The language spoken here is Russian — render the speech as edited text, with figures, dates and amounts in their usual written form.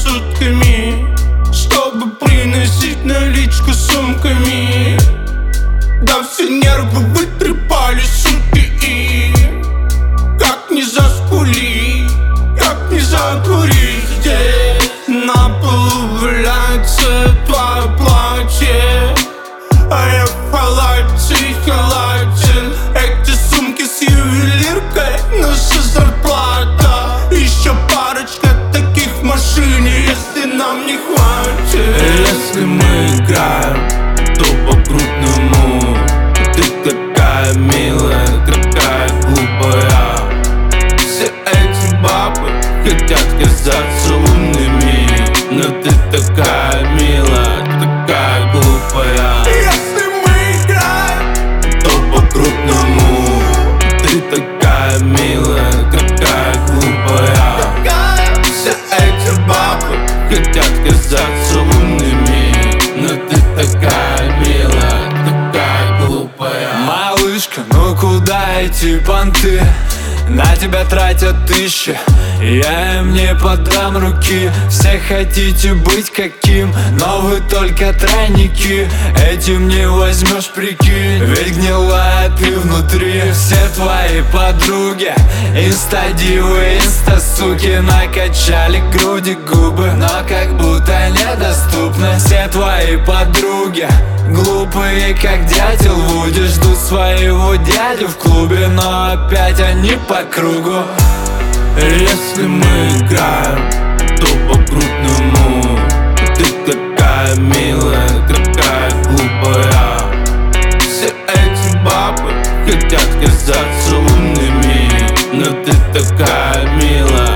сутками, чтобы приносить наличку сумками. Да все нервы вытрепали, суки, и как не заскулить, как не закурить. Здесь на полу валяется твое платье, а я в халате халатен. Эти сумки с ювелиркой, наша зарплата. Еще парочка таких в машине, если нам не хватит. Если мы играем, то по-крупному. Ты такая милая, такая глупая. Все эти бабы хотят казаться умными, но ты такая милая, такая глупая. Если мы играем, то по-крупному. Ты такая милая, такая глупая. Все эти бабы хотят казаться умными, но ты такая милая, такая глупая. Малышка, ну куда эти понты? На тебя тратят тысячи, я им не подам руки. Все хотите быть каким, но вы только тройники. Этим не возьмешь, прикинь, ведь гнилая ты внутри. Все твои подруги инстадивы, инстасуки, накачали груди, губы, но как будто недоступны. Все твои подруги глупые, как дятел в Вуди, ждут своего дядю в клубе, но опять они по кругу. Если мы играем, то по-крупному. Ты такая милая, такая глупая. Все эти бабы хотят казаться умными, но ты такая милая,